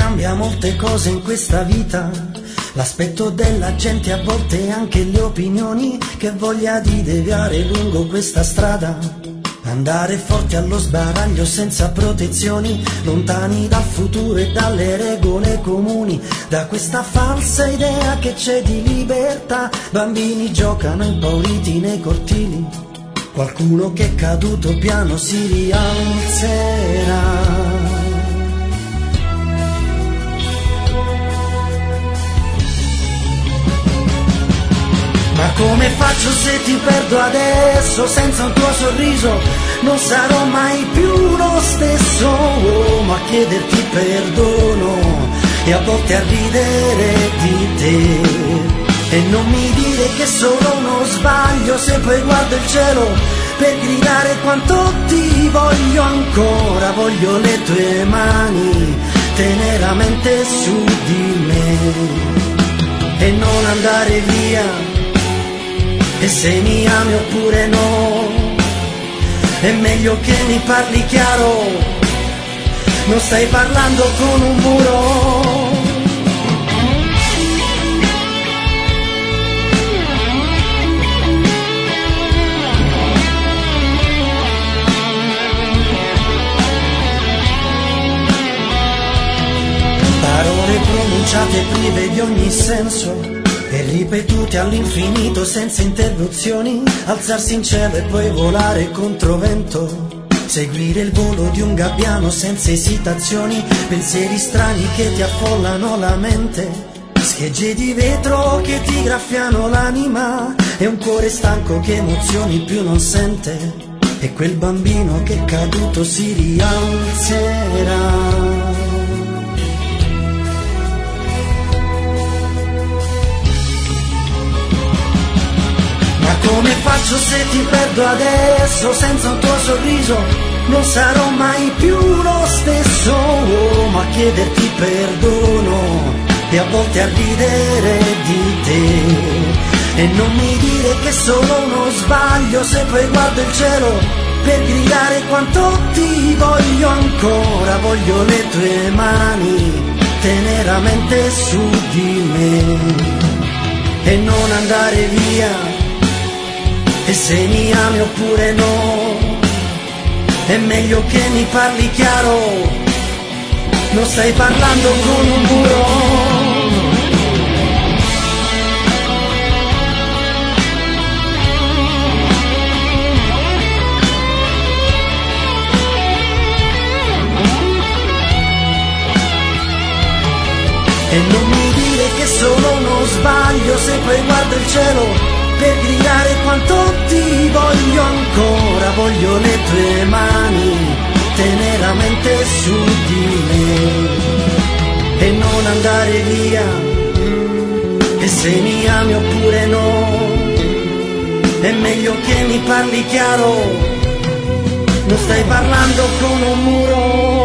cambia molte cose in questa vita, l'aspetto della gente, a volte anche le opinioni, che voglia di deviare lungo questa strada, andare forti allo sbaraglio senza protezioni, lontani dal futuro e dalle regole comuni, da questa falsa idea che c'è di libertà. Bambini giocano impauriti nei cortili, qualcuno che è caduto piano si rialzerà. Ma come faccio se ti perdo adesso? Senza un tuo sorriso non sarò mai più lo stesso. Ma a chiederti perdono e a volte a ridere di te. E non mi dire che è solo uno sbaglio, se poi guardo il cielo per gridare quanto ti voglio ancora. Voglio le tue mani teneramente su di me e non andare via. E se mi ami oppure no, è meglio che mi parli chiaro, non stai parlando con un muro. Parole pronunciate prive di ogni senso e ripetute all'infinito senza interruzioni, alzarsi in cielo e poi volare contro vento, seguire il volo di un gabbiano senza esitazioni, pensieri strani che ti affollano la mente, schegge di vetro che ti graffiano l'anima, e un cuore stanco che emozioni più non sente, e quel bambino che è caduto si rialzerà. Come faccio se ti perdo adesso? Senza un tuo sorriso non sarò mai più lo stesso. Ma a chiederti perdono e a volte a ridere di te. E non mi dire che è solo uno sbaglio, se poi guardo il cielo per gridare quanto ti voglio ancora. Voglio le tue mani teneramente su di me e non andare via. E se mi ami oppure no, è meglio che mi parli chiaro, non stai parlando con un muro. E non mi dire che è solo uno sbaglio, se poi guardo il cielo per gridare quanto ti voglio ancora. Voglio le tue mani teneramente su di me e non andare via. E se mi ami oppure no, è meglio che mi parli chiaro, non stai parlando con un muro.